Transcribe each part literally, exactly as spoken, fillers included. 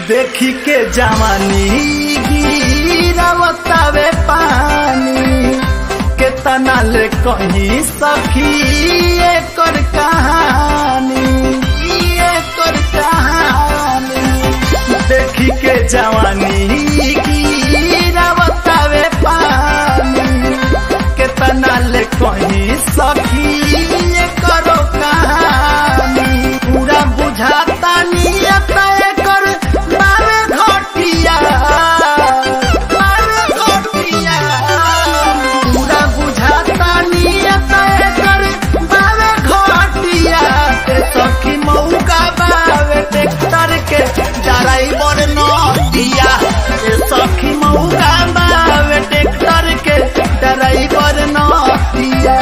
देखी के जवानी गिरावतावे पानी केतना ले कहीं सखी एकर कहानी एकर कहानी देखी के जवानी गिरावतावे पानी केतना ले कहीं सखी एकर कहानी पूरा बुझाता नियत एकर बावे घटिया बावे घटिया पूरा बुझाता नियत एकर बावे घटिया ते सखी मौका बावे ट्रैक्टर के ड्राइवर नदिया ते सखी मौका बावे ट्रैक्टर के ड्राइवर नदिया।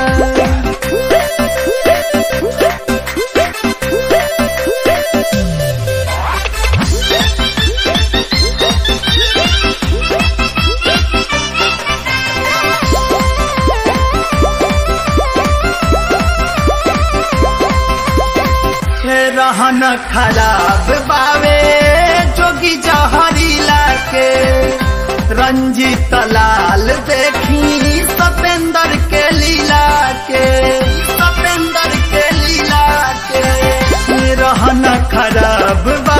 रहन खराब बावे जोगी जहरीला के रंजीत लाल देखी सतेंद्र के लीला के सतेंद्र के लीला के रहन खराब